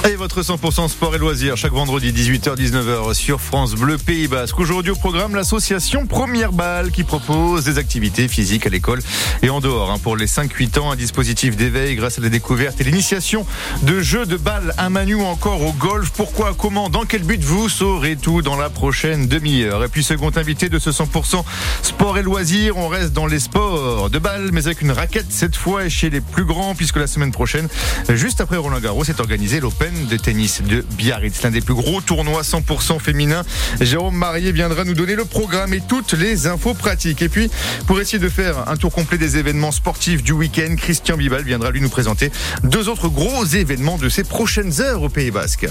Et votre 100% sport et loisirs chaque vendredi 18h-19h sur France Bleu Pays Basque. Aujourd'hui au programme, l'association Première Balle qui propose des activités physiques à l'école et en dehors. Pour les 5-8 ans, un dispositif d'éveil grâce à la découverte et l'initiation de jeux de balle à main nue ou encore au golf. Pourquoi, comment, dans quel but, vous saurez tout dans la prochaine demi-heure. Et puis second invité de ce 100% sport et loisirs, on reste dans les sports de balle mais avec une raquette cette fois chez les plus grands puisque la semaine prochaine, juste après Roland Garros, est organisé l'Open de tennis de Biarritz, l'un des plus gros tournois 100% féminin. Jérôme Marier viendra nous donner le programme et toutes les infos pratiques. Et puis, pour essayer de faire un tour complet des événements sportifs du week-end, Christian Bibal viendra lui nous présenter deux autres gros événements de ces prochaines heures au Pays Basque.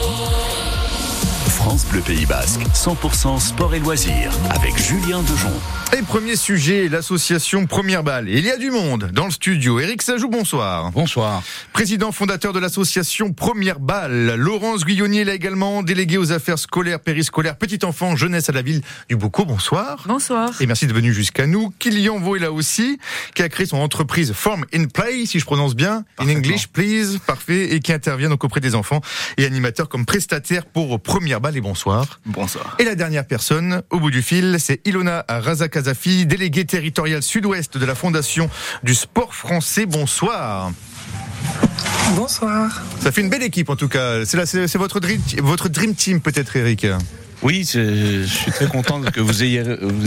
France Bleu Pays Basque, 100% sport et loisirs avec Julien Dejon. Et premier sujet, l'association Première Balle. Il y a du monde dans le studio. Éric Sajou, bonsoir. Bonsoir. Président fondateur de l'association Première Balle. Laurence Guyonnier, là également, déléguée aux affaires scolaires, périscolaires, petit enfant, jeunesse à la ville du Boucau. Bonsoir. Bonsoir. Et merci de venir jusqu'à nous. Kylian Vaux est là aussi, qui a créé son entreprise Form in Play, si je prononce bien. In English, please. Parfait. Et qui intervient donc auprès des enfants et animateurs comme prestataire pour Première Balle. Et bonsoir. Bonsoir. Et la dernière personne, au bout du fil, c'est Ilona Razakazafi, déléguée territoriale sud-ouest de la Fondation du Sport Français. Bonsoir. Bonsoir. Ça fait une belle équipe en tout cas. C'est votre dream team peut-être, Eric. Oui, je suis très content que vous ayez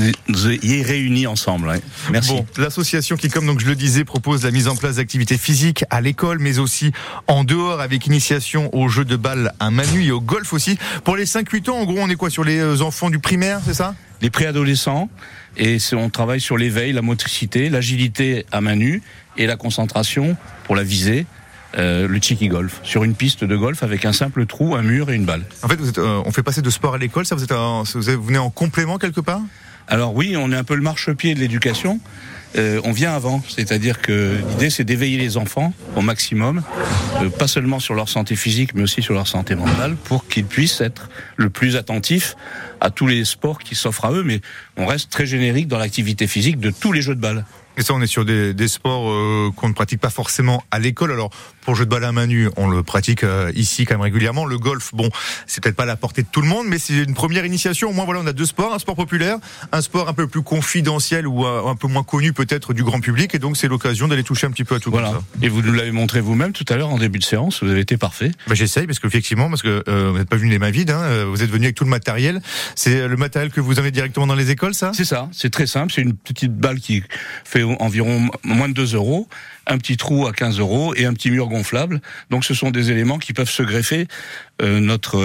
réunis ensemble. Hein. Merci. Bon, l'association qui, comme donc je le disais, propose la mise en place d'activités physiques à l'école, mais aussi en dehors, avec initiation aux jeux de balle à main nue et au golf aussi. Pour les 5-8 ans, en gros, on est quoi sur les enfants du primaire, c'est ça ? Les préadolescents, et on travaille sur l'éveil, la motricité, l'agilité à main nue et la concentration pour la visée. Le cheeky golf, sur une piste de golf avec un simple trou, un mur et une balle. En fait, on fait passer de sport à l'école, ça vous venez en complément quelque part ? Alors oui, on est un peu le marchepied de l'éducation. On vient avant, c'est-à-dire que l'idée c'est d'éveiller les enfants au maximum, pas seulement sur leur santé physique mais aussi sur leur santé mentale, pour qu'ils puissent être le plus attentifs à tous les sports qui s'offrent à eux, mais on reste très générique dans l'activité physique de tous les jeux de balle. Et ça, on est sur des sports qu'on ne pratique pas forcément à l'école. Alors, pour le jeu de balle à main nue, on le pratique ici quand même régulièrement. Le golf, bon, c'est peut-être pas à la portée de tout le monde, mais c'est une première initiation. Au moins, voilà, on a deux sports, un sport populaire, un sport un peu plus confidentiel ou un peu moins connu peut-être du grand public. Et donc, c'est l'occasion d'aller toucher un petit peu à tout voilà. Comme ça. Et vous nous l'avez montré vous-même tout à l'heure en début de séance. Vous avez été parfait. J'essaye parce que vous n'êtes pas venu les mains vides. Vous êtes venu avec tout le matériel. C'est le matériel que vous avez directement dans les écoles, ça ? C'est ça. C'est très simple. C'est une petite balle qui fait environ moins de 2 €, un petit trou à 15 € et un petit mur gonflable. Donc ce sont des éléments qui peuvent se greffer. Notre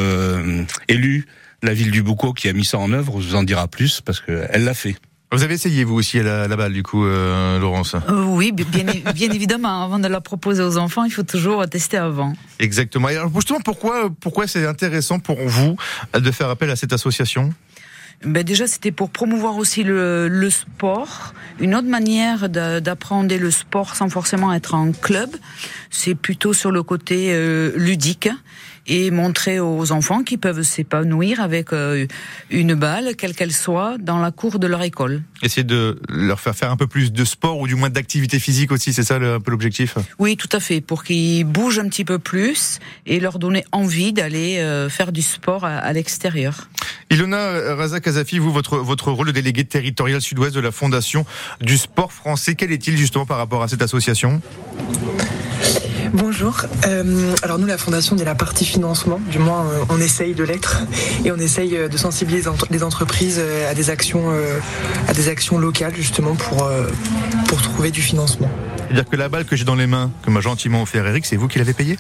élu, la ville du Boucau, qui a mis ça en œuvre, vous en dira plus parce qu'elle l'a fait. Vous avez essayé vous aussi la balle du coup, Laurence ? Oui, bien évidemment. Avant de la proposer aux enfants, il faut toujours tester avant. Exactement. Et alors justement, pourquoi c'est intéressant pour vous de faire appel à cette association ? Déjà, c'était pour promouvoir aussi le sport. Une autre manière d'apprendre le sport sans forcément être en club, c'est plutôt sur le côté ludique et montrer aux enfants qu'ils peuvent s'épanouir avec une balle, quelle qu'elle soit, dans la cour de leur école. Essayer de leur faire un peu plus de sport ou du moins d'activité physique aussi, c'est ça un peu l'objectif ? Oui, tout à fait, pour qu'ils bougent un petit peu plus et leur donner envie d'aller faire du sport à l'extérieur. Ilona Razakazafi, vous, votre rôle de délégué territorial sud-ouest de la Fondation du Sport Français, quel est-il justement par rapport à cette association ? Bonjour. Alors nous, la Fondation, on est la partie financement, du moins on essaye de l'être, et on essaye de sensibiliser les entreprises à des actions locales justement pour trouver du financement. C'est-à-dire que la balle que j'ai dans les mains, que m'a gentiment offert Eric, c'est vous qui l'avez payée ?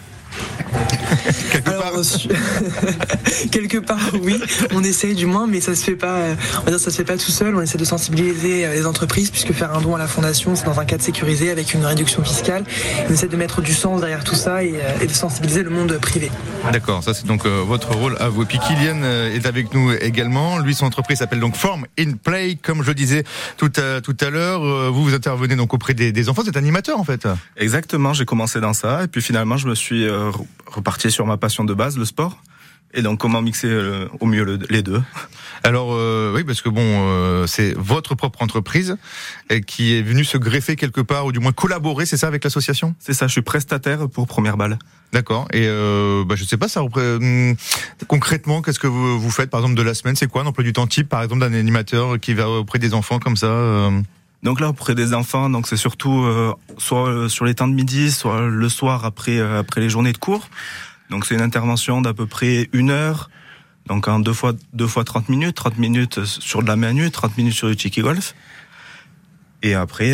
Quelque part, oui, on essaye du moins, mais ça se fait pas. On va dire, ça se fait pas tout seul. On essaie de sensibiliser les entreprises, puisque faire un don à la fondation, c'est dans un cadre sécurisé avec une réduction fiscale. On essaie de mettre du sens derrière tout ça et de sensibiliser le monde privé. D'accord, ça c'est donc votre rôle à vous. Et puis Kylian est avec nous également. Lui, son entreprise s'appelle donc Form in Play, comme je le disais tout à l'heure. Vous intervenez donc auprès des enfants. Vous êtes animateur en fait. Exactement. J'ai commencé dans ça et puis finalement je me suis reparti sur ma passion de base, le sport. Et donc comment mixer au mieux les deux. Alors oui, parce que c'est votre propre entreprise qui est venue se greffer quelque part, ou du moins collaborer, c'est ça, avec l'association ? C'est ça, je suis prestataire pour Première Balle. D'accord. Et je sais pas, ça concrètement, qu'est-ce que vous faites par exemple de la semaine ? C'est quoi un emploi du temps type, par exemple, d'un animateur qui va auprès des enfants comme ça Donc là, auprès des enfants, donc c'est surtout soit sur les temps de midi, soit le soir après les journées de cours. Donc c'est une intervention d'à peu près 1 heure, donc en 2 fois 30 minutes sur de la main nue, 30 minutes sur du tiki golf. Et après,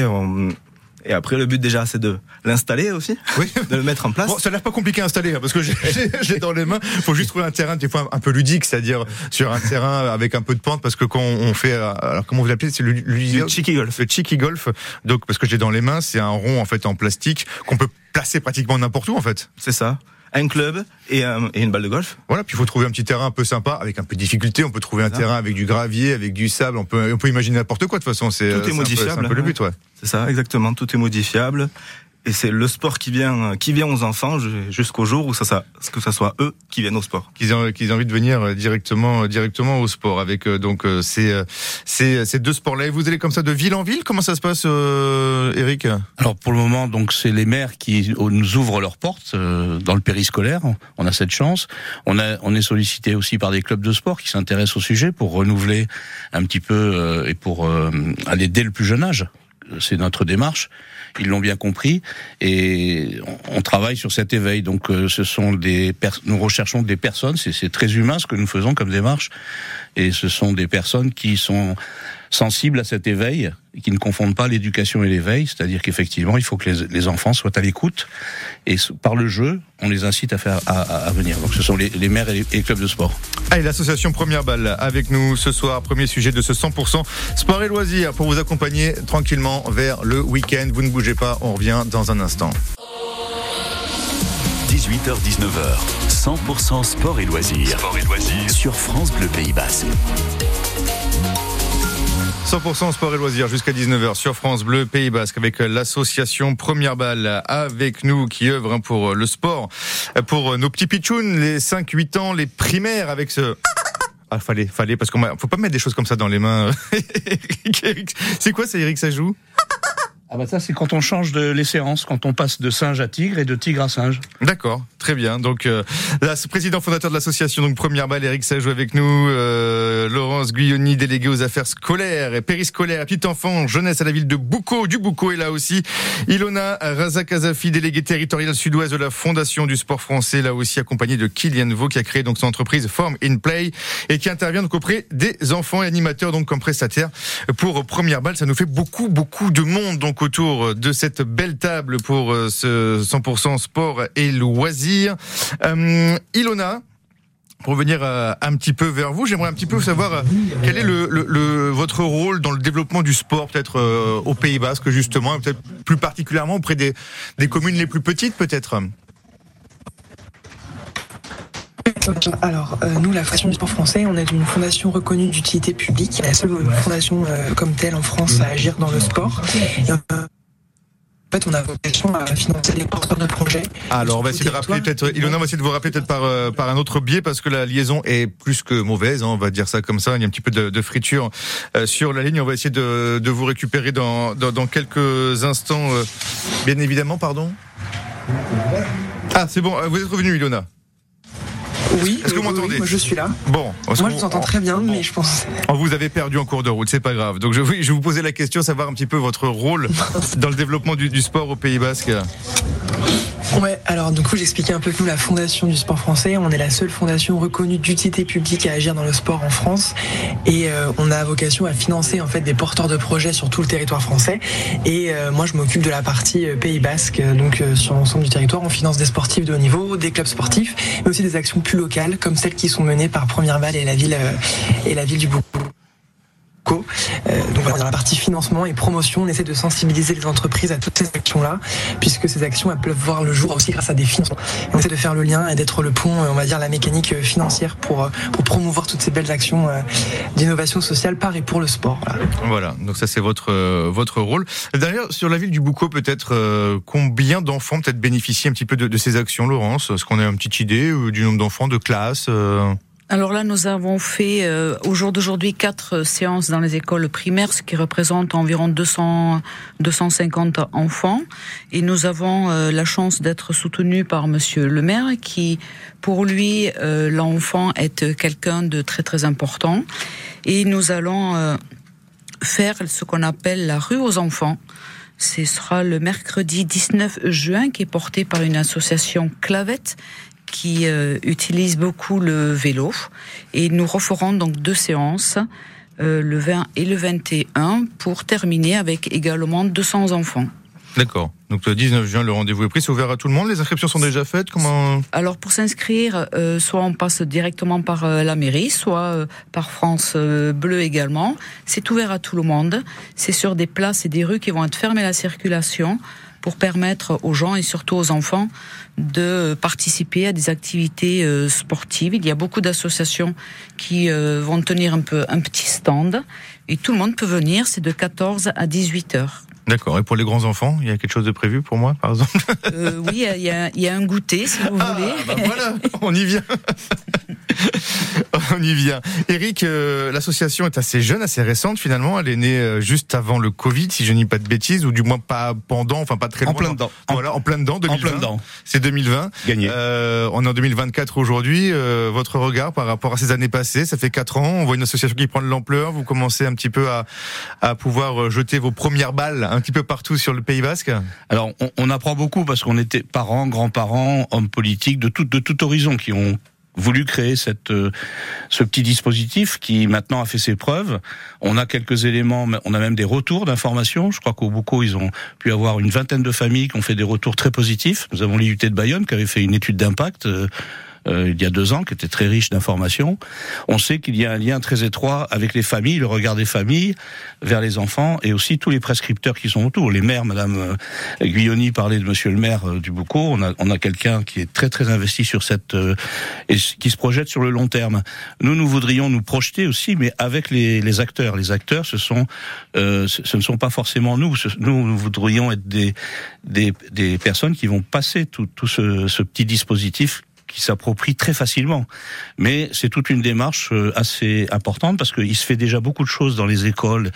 le but déjà, c'est de l'installer aussi, oui. De le mettre en place. Bon, ça a l'air pas compliqué à installer, parce que j'ai dans les mains. Faut juste trouver un terrain des fois un peu ludique, c'est-à-dire sur un terrain avec un peu de pente, parce que quand on fait, alors comment vous l'appelez, c'est le tiki golf. Le tiki golf. Donc parce que j'ai dans les mains, c'est un rond en fait en plastique qu'on peut placer pratiquement n'importe où en fait. C'est ça. Un club et une balle de golf. Voilà, puis il faut trouver un petit terrain un peu sympa, avec un peu de difficulté. On peut trouver un terrain avec du gravier, avec du sable. On peut imaginer n'importe quoi de toute façon. Tout est modifiable. C'est un peu le but, ouais. C'est ça, exactement. Tout est modifiable. Et c'est le sport qui vient aux enfants jusqu'au jour où que ça soit eux qui viennent au sport. Qu'ils aient envie de venir directement au sport avec ces deux sports-là. Et vous allez comme ça de ville en ville. Comment ça se passe, Eric ? Alors pour le moment, donc c'est les maires qui nous ouvrent leurs portes dans le périscolaire. On a cette chance. On est sollicité aussi par des clubs de sport qui s'intéressent au sujet pour renouveler un petit peu et pour aller dès le plus jeune âge. C'est notre démarche. Ils l'ont bien compris et on travaille sur cet éveil. Donc nous recherchons des personnes, c'est très humain ce que nous faisons comme démarche, et ce sont des personnes qui sont sensibles à cet éveil et qui ne confondent pas l'éducation et l'éveil, c'est-à-dire qu'effectivement il faut que les enfants soient à l'écoute et par le jeu on les incite à venir. Donc ce sont les maires et les clubs de sport. Allez, l'association Première Balle avec nous ce soir, premier sujet de ce 100% sport et loisirs pour vous accompagner tranquillement vers le week-end. Vous ne bougez pas, on revient dans un instant. 18h-19h, 100% sport et loisirs. Sur France Bleu Pays Basque. 100% sport et loisirs jusqu'à 19h sur France Bleu Pays Basque avec l'association Première Balle avec nous qui œuvre pour le sport, pour nos petits pitchouns, les 5-8 ans, les primaires avec ce... Ah, fallait, parce qu'on faut pas mettre des choses comme ça dans les mains. C'est quoi ça, Eric, ça joue ? Ah bah ça c'est quand on change les séances, quand on passe de singe à tigre et de tigre à singe. D'accord, très bien. Donc président fondateur de l'association donc Première Balle, Eric Sajou avec nous, Laurence Guyoni, déléguée aux affaires scolaires et périscolaires, petit enfant, jeunesse à la ville de Boucau, du Boucau est là aussi. Ilona Razakazafi, déléguée territoriale sud-ouest de la Fondation du sport français, là aussi accompagnée de Kylian Vaux qui a créé donc son entreprise Form in Play et qui intervient donc auprès des enfants et animateurs donc comme prestataire pour Première Balle. Ça nous fait beaucoup de monde donc autour de cette belle table pour ce 100% sport et loisirs. Ilona, pour revenir un petit peu vers vous, j'aimerais un petit peu savoir quel est votre rôle dans le développement du sport, peut-être au Pays Basque justement, et peut-être plus particulièrement auprès des communes les plus petites peut-être. Alors, nous, la Fondation du sport français, on est une fondation reconnue d'utilité publique, la seule fondation comme telle en France à agir dans le sport. En fait, on a vocation à financer les porteurs de projets. Alors, on va essayer de rappeler peut-être, Ilona, on va essayer de vous rappeler peut-être par un autre biais, parce que la liaison est plus que mauvaise, hein, on va dire ça comme ça. Il y a un petit peu de friture sur la ligne. On va essayer de vous récupérer dans quelques instants. Bien évidemment, pardon. Ah, c'est bon, vous êtes revenu, Ilona. Oui, est-ce que vous m'entendez ? Moi je suis là. Bon, moi je vous entends très bien, mais je pense... On vous avait perdu en cours de route, c'est pas grave. Donc je vais vous poser la question, savoir un petit peu votre rôle dans le développement du sport au Pays Basque. Ouais, alors du coup j'expliquais un peu que nous, la Fondation du sport français, on est la seule fondation reconnue d'utilité publique à agir dans le sport en France, et on a vocation à financer en fait des porteurs de projets sur tout le territoire français. Et moi je m'occupe de la partie Pays Basque, donc sur l'ensemble du territoire, on finance des sportifs de haut niveau, des clubs sportifs, mais aussi des actions plus locales comme celles qui sont menées par Première Balle et la ville du Boucau. Donc voilà, dans la partie financement et promotion, on essaie de sensibiliser les entreprises à toutes ces actions-là, puisque ces actions elles peuvent voir le jour aussi grâce à des financements. On essaie de faire le lien et d'être le pont, on va dire la mécanique financière pour promouvoir toutes ces belles actions d'innovation sociale par et pour le sport. Voilà, donc ça c'est votre rôle. D'ailleurs, sur la ville du Boucau, peut-être combien d'enfants peut-être bénéficient un petit peu de ces actions, Laurence ? Est-ce qu'on a une petite idée du nombre d'enfants de classe Alors là, nous avons fait au jour d'aujourd'hui 4 séances dans les écoles primaires, ce qui représente environ 250 enfants. Et nous avons la chance d'être soutenus par Monsieur le maire, qui, pour lui, l'enfant est quelqu'un de très très important. Et nous allons faire ce qu'on appelle la rue aux enfants. Ce sera le mercredi 19 juin, qui est porté par une association Clavette, qui utilise beaucoup le vélo, et nous referons donc 2 séances, le 20 et le 21, pour terminer avec également 200 enfants. D'accord. Donc le 19 juin, le rendez-vous est pris. C'est ouvert à tout le monde. Les inscriptions sont déjà faites. Comment ? Alors pour s'inscrire, soit on passe directement par la mairie, soit par France Bleu également. C'est ouvert à tout le monde. C'est sur des places et des rues qui vont être fermées à la circulation, pour permettre aux gens et surtout aux enfants de participer à des activités sportives. Il y a beaucoup d'associations qui vont tenir un petit stand, et tout le monde peut venir. C'est de 14 à 18 heures. D'accord. Et pour les grands enfants, il y a quelque chose de prévu pour moi, par exemple ? Oui, il y a un goûter, si vous voulez. Voilà, on y vient. On y vient. Eric, l'association est assez jeune, assez récente finalement. Elle est née juste avant le Covid, si je ne dis pas de bêtises, ou du moins pas pendant, enfin pas très loin. En plein dedans. Voilà, en plein dedans, 2020. En plein dedans. C'est 2020. Gagné. On est en 2024 aujourd'hui. Votre regard par rapport à ces années passées, ça fait 4 ans. On voit une association qui prend de l'ampleur. Vous commencez un petit peu à pouvoir jeter vos premières balles un petit peu partout sur le Pays Basque. Alors, on apprend beaucoup parce qu'on était parents, grands-parents, hommes politiques de tout horizon qui ont voulu créer ce petit dispositif qui maintenant a fait ses preuves. On a quelques éléments, on a même des retours d'informations. Je crois qu'au Boucau, ils ont pu avoir une vingtaine de familles qui ont fait des retours très positifs. Nous avons l'IUT de Bayonne qui avait fait une étude d'impact il y a 2 ans, qui était très riche d'informations. On sait qu'il y a un lien très étroit avec les familles, le regard des familles vers les enfants, et aussi tous les prescripteurs qui sont autour. Les maires, Madame Guyoni parlait de Monsieur le maire du Boucau. On a quelqu'un qui est très très investi sur et qui se projette sur le long terme. Nous voudrions nous projeter aussi, mais avec les acteurs. Les acteurs, ce ne sont pas forcément nous. Nous voudrions être des personnes qui vont passer tout ce petit dispositif qui s'approprie très facilement. Mais c'est toute une démarche assez importante parce qu'il se fait déjà beaucoup de choses dans les écoles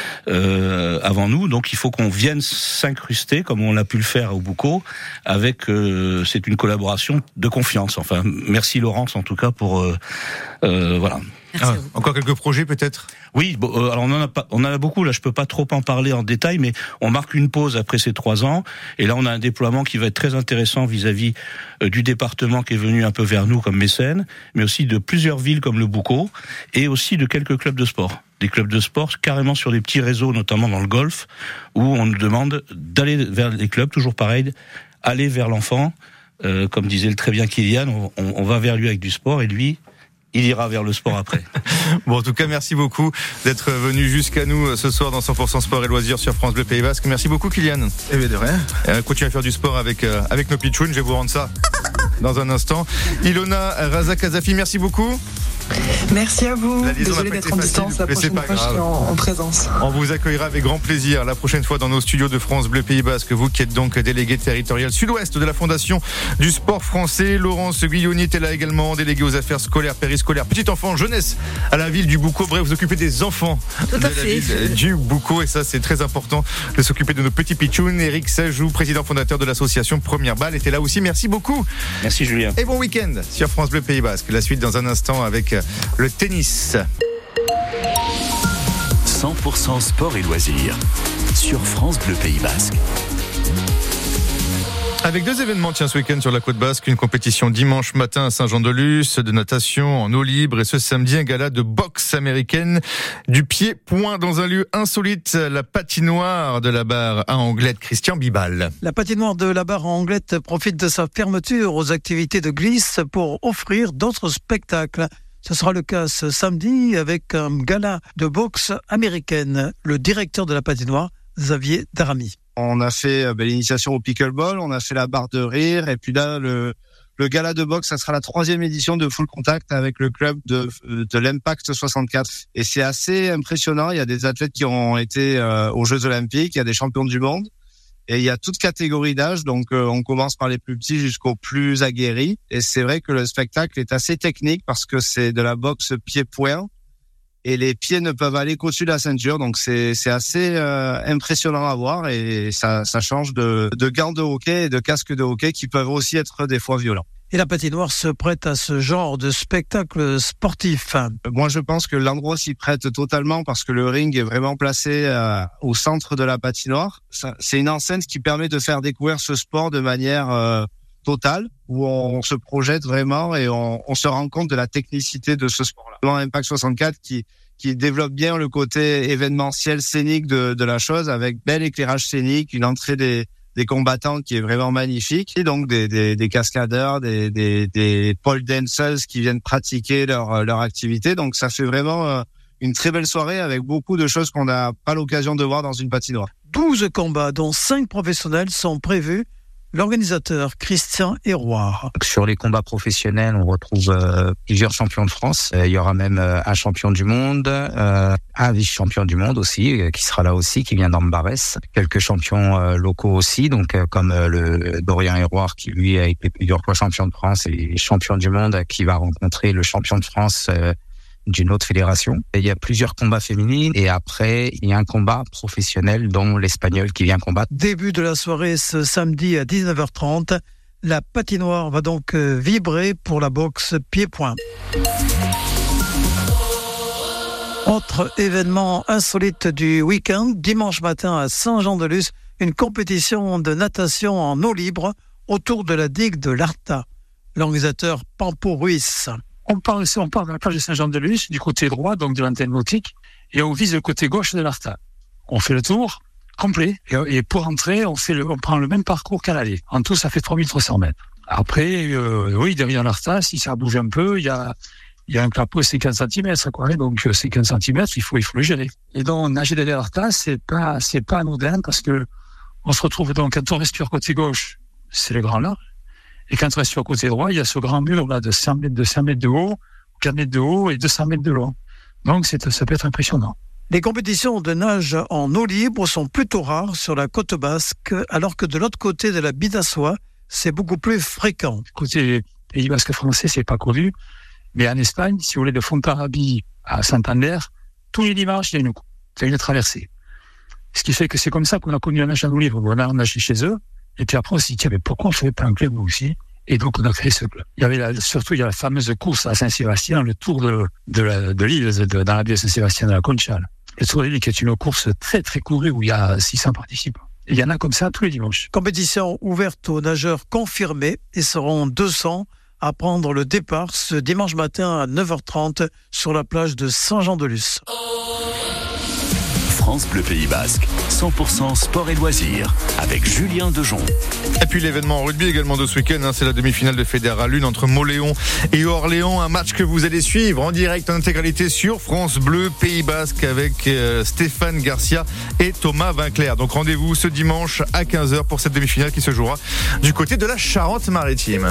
avant nous, donc il faut qu'on vienne s'incruster, comme on l'a pu le faire au Boucau, avec c'est une collaboration de confiance. Enfin, merci Laurence en tout cas pour voilà. Encore quelques projets peut-être ? Oui, alors on en a beaucoup, là je peux pas trop en parler en détail, mais on marque une pause après ces 3 ans, et là on a un déploiement qui va être très intéressant vis-à-vis du département qui est venu un peu vers nous comme mécène, mais aussi de plusieurs villes comme le Boucau, et aussi de quelques clubs de sport. Des clubs de sport carrément sur des petits réseaux, notamment dans le golf, où on nous demande d'aller vers les clubs, toujours pareil, aller vers l'enfant, comme disait très bien Kylian, on va vers lui avec du sport, et lui, il ira vers le sport après. Bon, en tout cas, merci beaucoup d'être venu jusqu'à nous ce soir dans 100% Sport et Loisirs sur France Bleu Pays Basque. Merci beaucoup, Kylian. Eh bien, de rien. Continuez à faire du sport avec nos pitchouns. Je vais vous rendre ça dans un instant. Ilona Razak-Azafi, merci beaucoup. Merci à vous. Désolé d'être en distance. La prochaine fois, je serai en présence. On vous accueillera avec grand plaisir la prochaine fois dans nos studios de France Bleu Pays Basque. Vous qui êtes donc délégué territorial sud-ouest de la Fondation du sport français. Laurence Guyoni est là également, déléguée aux affaires scolaires, périscolaires, petite enfant, jeunesse à la ville du Boucau. Bref, vous occupez des enfants de la ville du Boucau, et ça c'est très important de s'occuper de nos petits pitchouns. Eric Sajou, président fondateur de l'association Première Balle, était là aussi. Merci beaucoup. Merci Julien. Et bon week-end sur France Bleu Pays Basque. La suite dans un instant avec le tennis. 100% sport et loisirs sur France Bleu Pays Basque. Avec 2 événements, ce week-end sur la côte basque, une compétition dimanche matin à Saint-Jean-de-Luz de natation en eau libre, et ce samedi un gala de boxe américaine du pied-point dans un lieu insolite, la patinoire de la Barre à Anglette. Christian Bibal. La patinoire de la Barre à Anglette profite de sa fermeture aux activités de glisse pour offrir d'autres spectacles. Ce sera le cas ce samedi avec un gala de boxe américaine. Le directeur de la patinoire, Xavier Daramy. On a fait l'initiation au pickleball, on a fait la barre de rire, et puis là, le gala de boxe, ça sera la 3e édition de Full Contact avec le club de l'Impact 64. Et c'est assez impressionnant. Il y a des athlètes qui ont été aux Jeux Olympiques, il y a des champions du monde. Et il y a toute catégorie d'âge, donc on commence par les plus petits jusqu'aux plus aguerris. Et c'est vrai que le spectacle est assez technique parce que c'est de la boxe pied-point. Et les pieds ne peuvent aller qu'au-dessus de la ceinture, donc c'est assez impressionnant à voir, et ça change de gants de hockey et de casques de hockey qui peuvent aussi être des fois violents. Et la patinoire se prête à ce genre de spectacle sportif. Moi, je pense que l'endroit s'y prête totalement parce que le ring est vraiment placé au centre de la patinoire. C'est une enceinte qui permet de faire découvrir ce sport de manière totale, où on se projette vraiment et on se rend compte de la technicité de ce sport-là. Impact 64 qui développe bien le côté événementiel scénique de la chose, avec bel éclairage scénique, une entrée des combattants qui est vraiment magnifique, et donc des cascadeurs, des pole dancers qui viennent pratiquer leur activité. Donc ça fait vraiment une très belle soirée avec beaucoup de choses qu'on n'a pas l'occasion de voir dans une patinoire. 12 combats, dont 5 professionnels, sont prévus. L'organisateur Christian Héroard. Sur les combats professionnels, on retrouve plusieurs champions de France. Il y aura même un champion du monde, un vice-champion du monde aussi, qui sera là aussi, qui vient d'Ambarès. Quelques champions locaux aussi, donc comme le Dorian Héroard, qui lui a été plusieurs fois champion de France et champion du monde, qui va rencontrer le champion de France d'une autre fédération. Et il y a plusieurs combats féminins, et après il y a un combat professionnel dont l'Espagnol qui vient combattre. Début de la soirée ce samedi à 19h30. La patinoire va donc vibrer pour la boxe pied-point. Autre événement insolite du week-end, dimanche matin à Saint-Jean-de-Luz, une compétition de natation en eau libre autour de la digue de l'Arta. L'organisateur Pampo Ruiz. On part de la plage de Saint-Jean-de-Luz, du côté droit, donc de l'antenne nautique, et on vise le côté gauche de l'Arta. On fait le tour complet, et pour entrer, on prend le même parcours qu'à l'aller. En tout, ça fait 3300 mètres. Après, oui, derrière l'Arta, si ça bouge un peu, il y a un clapot, c'est 15 cm, quoi. Donc, ces 15 cm, il faut le gérer. Et donc, nager derrière l'Arta, c'est pas anodin, parce que on se retrouve donc, quand on respire côté gauche, c'est le grand large. Et quand on reste sur le côté droit, il y a ce grand mur là de 100 mètres de haut, 4 mètres de haut et 200 mètres de long. Donc ça peut être impressionnant. Les compétitions de nage en eau libre sont plutôt rares sur la côte basque, alors que de l'autre côté de la Bidassoa, c'est beaucoup plus fréquent. Côté Pays basque français, c'est pas connu. Mais en Espagne, si vous voulez, de Fontarrabie à Santander, tous les dimanches, il y a une traversée. Ce qui fait que c'est comme ça qu'on a connu la nage en eau libre. On a nagé chez eux. Et puis après, on s'est dit, mais pourquoi on ne fait pas un club aussi? Et donc, on a créé ce club. Il y avait surtout la fameuse course à Saint-Sébastien, le tour de l'île, dans la baie de Saint-Sébastien de la Conchal. Le tour de l'île qui est une course très, très courue où il y a 600 participants. Et il y en a comme ça tous les dimanches. Compétition ouverte aux nageurs confirmés. Ils seront 200 à prendre le départ ce dimanche matin à 9h30 sur la plage de Saint-Jean-de-Luz. France Bleu Pays Basque, 100% sport et loisirs, avec Julien Dejon. Et puis l'événement en rugby également de ce week-end, c'est la demi-finale de Fédéral 1 entre Mauléon et Orléans. Un match que vous allez suivre en direct en intégralité sur France Bleu Pays Basque avec Stéphane Garcia et Thomas Vinclair. Donc rendez-vous ce dimanche à 15h pour cette demi-finale qui se jouera du côté de la Charente-Maritime.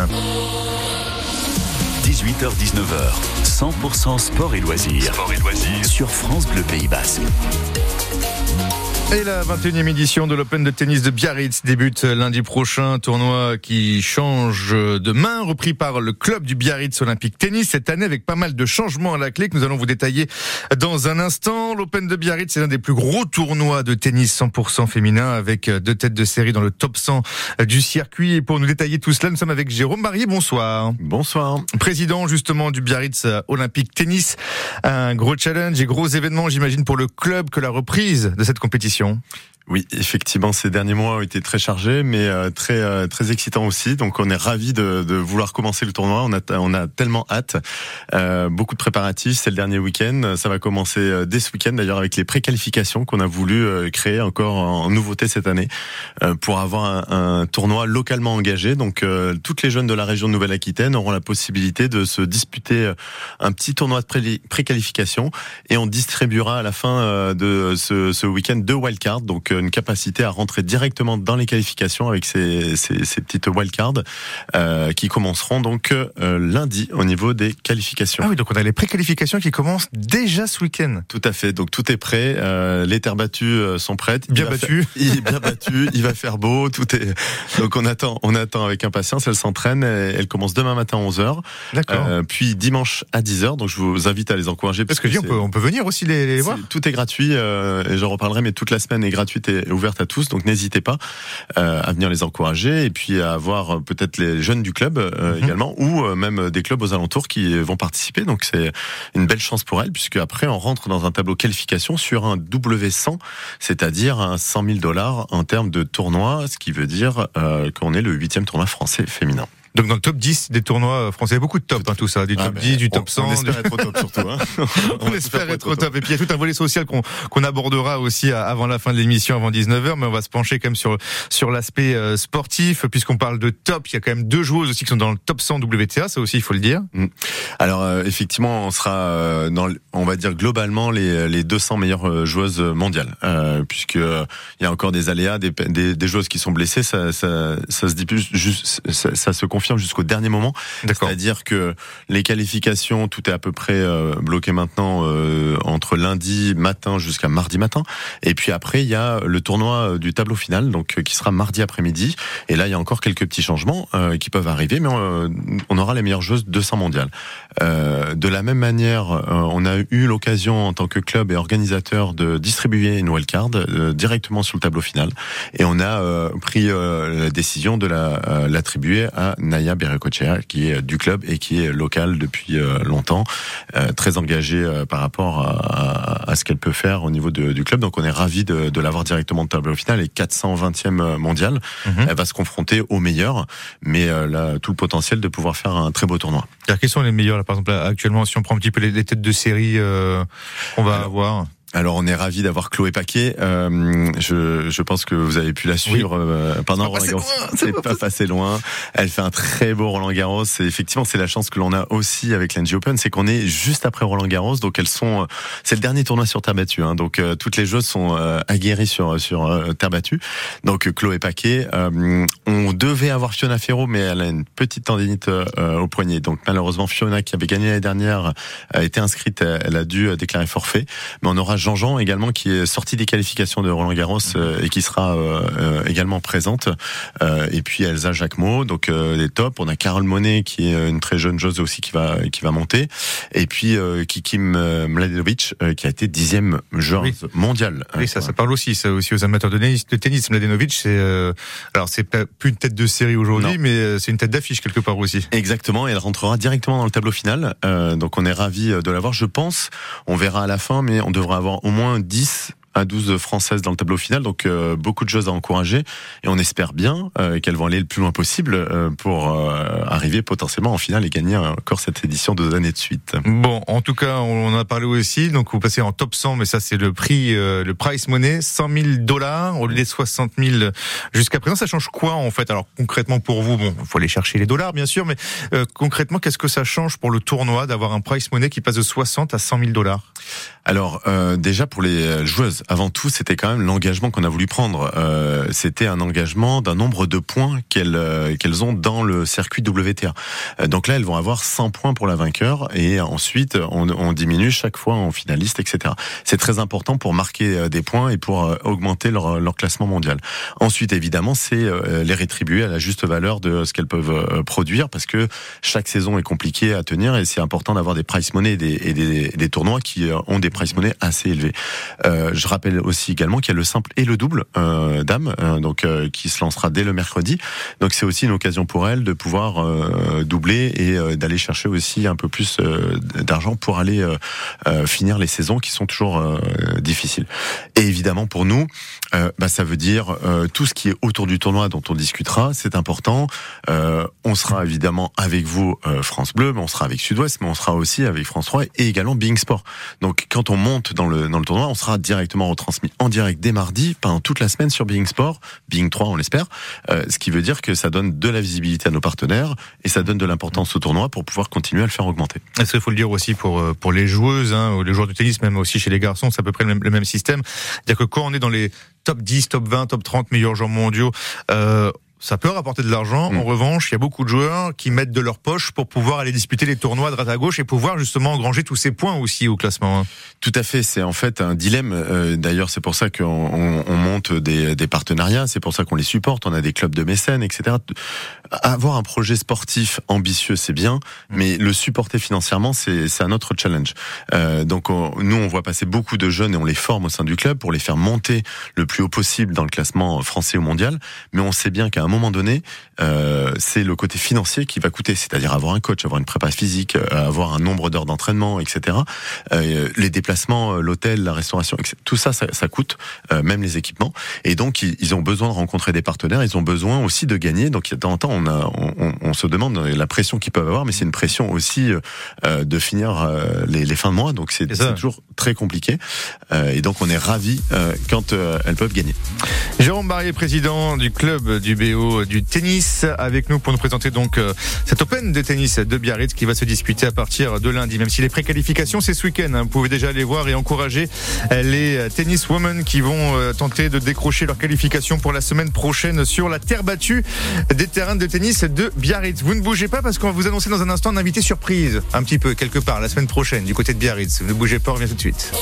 18h-19h, 100% sport et loisirs. Sur France Bleu Pays Basque. Et la 21e édition de l'Open de tennis de Biarritz débute lundi prochain. Tournoi qui change de main, repris par le club du Biarritz Olympique Tennis cette année avec pas mal de changements à la clé que nous allons vous détailler dans un instant. L'Open de Biarritz, c'est l'un des plus gros tournois de tennis 100% féminin avec 2 têtes de série dans le top 100 du circuit. Et pour nous détailler tout cela, nous sommes avec Jérôme Barrier. Bonsoir. Bonsoir. Président justement du Biarritz Olympique Tennis. Un gros challenge et gros événement, j'imagine, pour le club que la reprise de cette compétition. Oui, effectivement, ces derniers mois ont été très chargés, mais très excitants aussi. Donc, on est ravis de vouloir commencer le tournoi. On a tellement hâte. Beaucoup de préparatifs. C'est le dernier week-end. Ça va commencer dès ce week-end, d'ailleurs, avec les préqualifications qu'on a voulu créer encore en nouveauté cette année pour avoir un tournoi localement engagé. Donc, toutes les jeunes de la région de Nouvelle-Aquitaine auront la possibilité de se disputer un petit tournoi de préqualification et on distribuera à la fin de ce week-end 2 wildcards. Donc, une capacité à rentrer directement dans les qualifications avec ces petites wildcards qui commenceront donc lundi au niveau des qualifications. Ah oui, donc on a les préqualifications qui commencent déjà ce week-end. Tout à fait, donc tout est prêt, les terres battues sont prêtes. Bien battues. Bien battues, il va faire beau, tout est... Donc on attend avec impatience, elle s'entraîne, elle commence demain matin à 11h. D'accord. Puis dimanche à 10h, donc je vous invite à les encourager. Parce que on peut venir aussi les voir. Tout est gratuit, et j'en reparlerai, mais toute la semaine est gratuite et ouverte à tous, donc n'hésitez pas à venir les encourager et puis à voir peut-être les jeunes du club également, ou même des clubs aux alentours qui vont participer. Donc c'est une belle chance pour elles, puisque après on rentre dans un tableau qualification sur un W100, c'est-à-dire un $100 000 en termes de tournoi, ce qui veut dire qu'on est le 8e tournoi français féminin. Donc dans le top 10 des tournois français, il y a beaucoup de top, tout ça, du top 10, du top 100. On espère être au top surtout. Hein. on espère être au top. Et puis il y a tout un volet social qu'on abordera aussi avant la fin de l'émission, avant 19h, mais on va se pencher quand même sur l'aspect sportif, puisqu'on parle de top. Il y a quand même 2 joueuses aussi qui sont dans le top 100 WTA, ça aussi il faut le dire. Alors effectivement, on sera on va dire globalement les 200 meilleures joueuses mondiales, puisque il y a encore des aléas, des joueuses qui sont blessées, ça se dit plus juste, ça se confirme jusqu'au dernier moment. D'accord. C'est-à-dire que les qualifications, tout est à peu près bloqué maintenant entre lundi matin jusqu'à mardi matin. Et puis après, il y a le tournoi du tableau final, donc qui sera mardi après-midi. Et là, il y a encore quelques petits changements qui peuvent arriver, mais on aura les meilleures joueuses 200 mondiales. De la même manière, on a eu l'occasion en tant que club et organisateur de distribuer une wildcard directement sur le tableau final. Et on a pris la décision de l'attribuer à Naya Berekochea, qui est du club et qui est locale depuis longtemps, très engagée par rapport à ce qu'elle peut faire au niveau du club. Donc on est ravis de l'avoir directement au tableau final, et 420e mondiale. Elle va se confronter aux meilleurs, mais elle a tout le potentiel de pouvoir faire un très beau tournoi. Alors, quels sont les meilleurs là, par exemple là, actuellement, si on prend un petit peu les têtes de série qu'on va avoir? Alors on est ravis d'avoir Chloé Paquet. Je pense que vous avez pu la suivre pendant Roland Garros. C'est pas passé loin. Elle fait un très beau Roland Garros. Et effectivement, c'est la chance que l'on a aussi avec l'NG Open, c'est qu'on est juste après Roland Garros. Donc c'est le dernier tournoi sur terre battue. Hein, donc toutes les joueuses sont aguerries sur terre battue. Donc Chloé Paquet. On devait avoir Fiona Ferro, mais elle a une petite tendinite au poignet. Donc malheureusement, Fiona, qui avait gagné l'année dernière, a été inscrite. Elle a dû déclarer forfait. Mais on aura Jean-Jean également, qui est sorti des qualifications de Roland Garros et qui sera également présente. Et puis Elsa Jacquemot, donc les tops. On a Carole Monet, qui est une très jeune joueuse aussi, qui va monter. Et puis Kikim Mladenovic, qui a été 10e joueuse mondiale. Oui, ça parle aussi aux amateurs de tennis. Mladenovic, alors c'est plus une tête de série aujourd'hui, mais c'est une tête d'affiche quelque part aussi. Exactement, et elle rentrera directement dans le tableau final. Donc on est ravis de l'avoir. Je pense, on verra à la fin, mais on devra avoir au moins 10 à 12 françaises dans le tableau final, donc beaucoup de choses à encourager, et on espère bien qu'elles vont aller le plus loin possible pour arriver potentiellement en finale et gagner encore cette édition 2 années de suite. Bon, en tout cas, on en a parlé aussi, donc vous passez en top 100, mais ça c'est le prix, le price money, $100 000 au lieu des 60 000 jusqu'à présent. Ça change quoi en fait? Alors concrètement pour vous, bon, il faut aller chercher les dollars bien sûr, mais concrètement, qu'est-ce que ça change pour le tournoi d'avoir un price money qui passe de 60 à $100 000? Alors déjà pour les joueuses, avant tout, c'était quand même l'engagement qu'on a voulu prendre. C'était un engagement d'un nombre de points qu'elles ont dans le circuit WTA. Donc là, elles vont avoir 100 points pour la vainqueur, et ensuite on diminue chaque fois en finaliste, etc. C'est très important pour marquer des points et pour augmenter leur classement mondial. Ensuite, évidemment, c'est les rétribuer à la juste valeur de ce qu'elles peuvent produire, parce que chaque saison est compliquée à tenir, et c'est important d'avoir des prize money et des tournois qui ont des prize money assez élevés. Je rappelle aussi également qu'il y a le simple et le double dames, qui se lancera dès le mercredi. Donc c'est aussi une occasion pour elles de pouvoir doubler et d'aller chercher aussi un peu plus d'argent pour aller finir les saisons qui sont toujours difficiles. Et évidemment pour nous, ça veut dire tout ce qui est autour du tournoi dont on discutera, c'est important. On sera évidemment avec vous France Bleu, mais on sera avec Sud-Ouest, mais on sera aussi avec France 3 et également Being Sport. Donc quand on monte dans le tournoi, on sera directement retransmis en direct dès mardi pendant toute la semaine sur Being Sport, Being 3 on l'espère, ce qui veut dire que ça donne de la visibilité à nos partenaires et ça donne de l'importance au tournoi pour pouvoir continuer à le faire augmenter. Est-ce qu'il faut le dire aussi pour les joueuses, ou les joueurs de tennis, même aussi chez les garçons, c'est à peu près le même système. C'est-à-dire que quand on est dans les top 10, top 20, top 30 meilleurs joueurs mondiaux, ça peut rapporter de l'argent. En revanche, il y a beaucoup de joueurs qui mettent de leur poche pour pouvoir aller disputer les tournois à droite à gauche et pouvoir justement engranger tous ces points aussi au classement. Tout à fait, c'est en fait un dilemme. D'ailleurs, c'est pour ça qu'on monte des partenariats, c'est pour ça qu'on les supporte, on a des clubs de mécènes, etc. Avoir un projet sportif ambitieux, c'est bien, mais le supporter financièrement, c'est un autre challenge. Donc nous, on voit passer beaucoup de jeunes et on les forme au sein du club pour les faire monter le plus haut possible dans le classement français ou mondial, mais on sait bien qu'à un moment donné, c'est le côté financier qui va coûter, c'est-à-dire avoir un coach, avoir une prépa physique, avoir un nombre d'heures d'entraînement, etc. Les déplacements, l'hôtel, la restauration, etc. Tout ça, ça coûte, même les équipements. Et donc, ils ont besoin de rencontrer des partenaires, ils ont besoin aussi de gagner. Donc, de temps en temps, on se demande la pression qu'ils peuvent avoir, mais c'est une pression aussi de finir les fins de mois. Donc, c'est toujours très compliqué. Et donc, on est ravis quand elles peuvent gagner. Jérôme Barrier, président du club du BO du tennis, avec nous pour nous présenter donc cet Open de tennis de Biarritz qui va se disputer à partir de lundi. Même si les préqualifications c'est ce week-end, vous pouvez déjà aller voir et encourager les tennis women qui vont tenter de décrocher leur qualification pour la semaine prochaine sur la terre battue des terrains de tennis de Biarritz. Vous ne bougez pas parce qu'on va vous annoncer dans un instant un invité surprise, un petit peu quelque part la semaine prochaine du côté de Biarritz. Ne bougez pas, on revient tout de suite.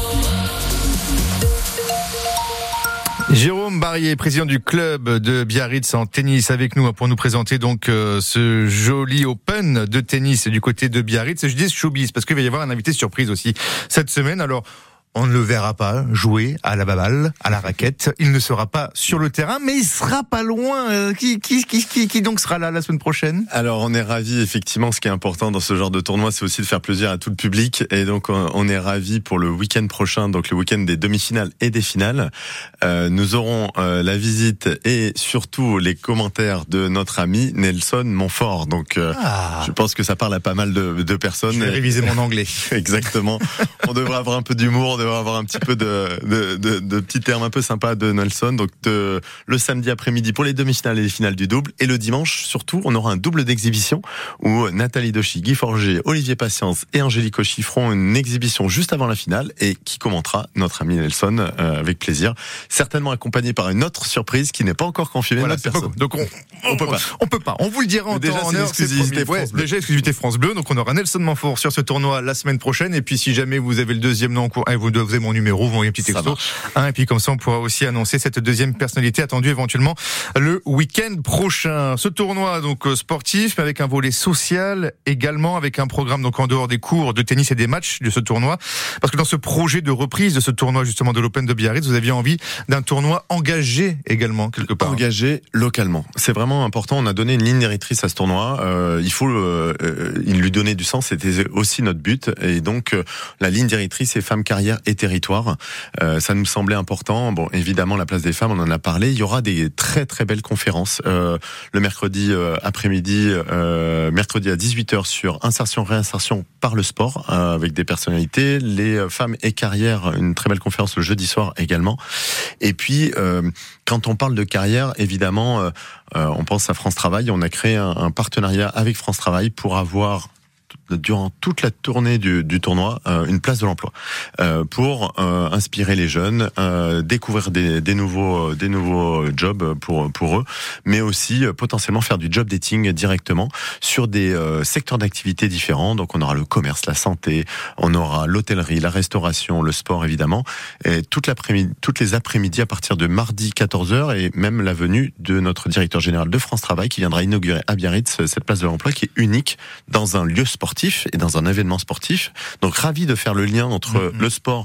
Jérôme Barrier, président du club de Biarritz en tennis, avec nous pour nous présenter donc ce joli Open de tennis du côté de Biarritz. Je dis showbiz parce qu'il va y avoir un invité surprise aussi cette semaine. Alors, on ne le verra pas jouer à la baballe, à la raquette. Il ne sera pas sur le terrain, mais il sera pas loin. Qui donc sera là la semaine prochaine? Alors, on est ravis, effectivement. Ce qui est important dans ce genre de tournoi, c'est aussi de faire plaisir à tout le public. Et donc, on est ravis pour le week-end prochain, donc le week-end des demi-finales et des finales. Nous aurons la visite et surtout les commentaires de notre ami Nelson Montfort. Donc, je pense que ça parle à pas mal de personnes. Je vais réviser mon anglais. Exactement. On devrait avoir un peu d'humour, on devrait avoir un petit peu de petits termes un peu sympas de Nelson. Donc le samedi après-midi pour les demi-finales et les finales du double, et le dimanche surtout on aura un double d'exhibition où Nathalie Dochy, Guy Forger, Olivier Patience et Angélique Auchy feront une exhibition juste avant la finale et qui commentera notre ami Nelson avec plaisir, certainement accompagné par une autre surprise qui n'est pas encore confirmée. Voilà, personne. Donc on peut pas. On vous le dira en temps en heure. Déjà exclusivité France Bleu. Donc on aura Nelson Montfort sur ce tournoi la semaine prochaine. Et puis si jamais vous avez le deuxième nom en cours, vous devez mon numéro, vous envoyez un petit texto. Et puis comme ça, on pourra aussi annoncer cette deuxième personnalité attendue éventuellement le week-end prochain. Ce tournoi donc sportif, mais avec un volet social également, avec un programme donc en dehors des cours de tennis et des matchs de ce tournoi. Parce que dans ce projet de reprise de ce tournoi justement de l'Open de Biarritz, vous aviez envie d'un tournoi engagé également quelque part. Engagé localement. C'est vraiment important. On a donné une ligne directrice à ce tournoi. Il faut lui donner du sens. C'était aussi notre but. Et donc la ligne directrice, c'est femmes, carrière et territoire. Ça nous semblait important. Bon, évidemment, la place des femmes, on en a parlé. Il y aura des très très belles conférences le mercredi après-midi, mercredi à 18h sur insertion-réinsertion par le sport, avec des personnalités. Les femmes et carrière, une très belle conférence le jeudi soir également. Et puis, quand on parle de carrière, évidemment, on pense à France Travail. On a créé un partenariat avec France Travail pour avoir durant toute la tournée du tournoi une place de l'emploi pour inspirer les jeunes, découvrir des nouveaux jobs pour eux, mais aussi potentiellement faire du job dating directement sur des secteurs d'activité différents. Donc on aura le commerce, la santé, on aura l'hôtellerie, la restauration, le sport évidemment, et toutes les après-midi à partir de mardi 14h, et même la venue de notre directeur général de France Travail qui viendra inaugurer à Biarritz cette place de l'emploi qui est unique dans un lieu sportif et dans un événement sportif. Donc ravi de faire le lien entre le sport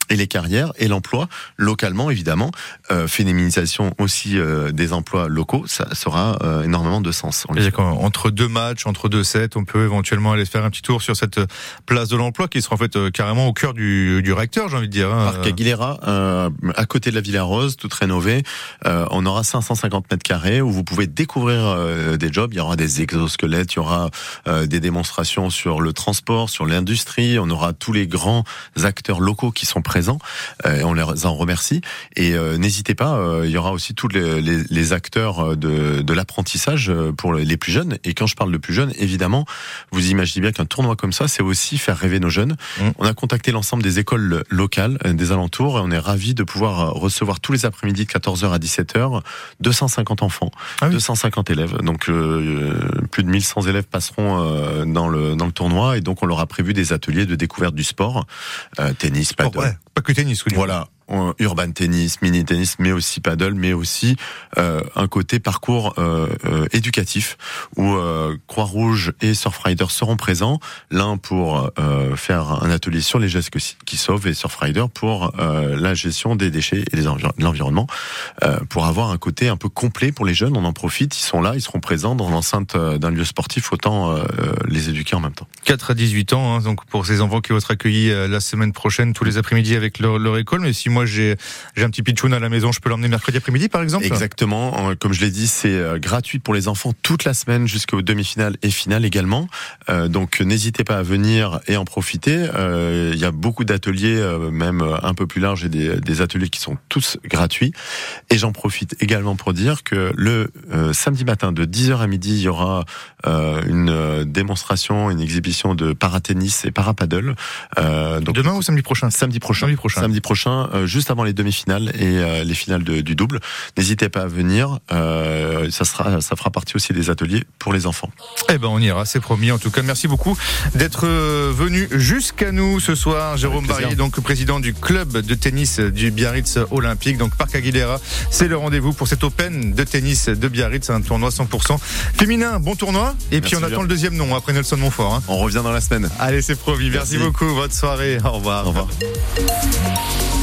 et les carrières et l'emploi localement évidemment, féminisation aussi des emplois locaux, ça sera énormément de sens. Entre 2 matchs, entre 2 sets, on peut éventuellement aller faire un petit tour sur cette place de l'emploi qui sera en fait carrément au cœur du réacteur, j'ai envie de dire. Parc Aguilera, à côté de la Villa Rose, toute rénovée, on aura 550 mètres carrés où vous pouvez découvrir des jobs. Il y aura des exosquelettes, il y aura des démonstrations sur le transport, sur l'industrie. On aura tous les grands acteurs locaux qui sont présents. On les en remercie. Et n'hésitez pas, il y aura aussi tous les acteurs de l'apprentissage pour les plus jeunes. Et quand je parle de plus jeunes, évidemment, vous imaginez bien qu'un tournoi comme ça, c'est aussi faire rêver nos jeunes. On a contacté l'ensemble des écoles locales des alentours et on est ravis de pouvoir recevoir tous les après-midi de 14h à 17h 250 enfants, 250 élèves. Donc plus de 1100 élèves passeront dans le tournoi et donc on leur a prévu des ateliers de découverte du sport, tennis, paddle. Ouais, pas que tennis. Voilà. Urban tennis, mini tennis, mais aussi paddle, mais aussi un côté parcours éducatif où Croix-Rouge et Surfrider seront présents, l'un pour faire un atelier sur les gestes qui sauvent et Surfrider pour la gestion des déchets et de l'environnement, pour avoir un côté un peu complet pour les jeunes. On en profite, ils sont là, ils seront présents dans l'enceinte d'un lieu sportif, autant les éduquer en même temps. 4 à 18 ans, donc pour ces enfants qui vont être accueillis la semaine prochaine tous les après-midi avec leur école, mais si moi j'ai un petit pitchoun à la maison, je peux l'emmener mercredi après-midi par exemple? Exactement, comme je l'ai dit, c'est gratuit pour les enfants toute la semaine jusqu'aux demi-finales et finales également, donc n'hésitez pas à venir et en profiter. Il y a beaucoup d'ateliers, même un peu plus larges, et des ateliers qui sont tous gratuits, et j'en profite également pour dire que le samedi matin de 10h à midi, il y aura une démonstration, une exhibition de paratennis et parapaddle. Donc demain ou samedi prochain? Samedi prochain, juste avant les demi-finales et les finales du double. N'hésitez pas à venir. Ça fera partie aussi des ateliers pour les enfants. Eh ben on ira, c'est promis. En tout cas, merci beaucoup d'être venu jusqu'à nous ce soir, Jérôme Barrier, donc président du club de tennis du Biarritz Olympique. Donc Parc Aguilera, c'est le rendez-vous pour cet Open de tennis de Biarritz, un tournoi 100% féminin. Bon tournoi. Et puis on attend le deuxième nom après Nelson Montfort. On revient dans la semaine. Allez, c'est promis. Merci beaucoup. Votre soirée. Au revoir. Au revoir.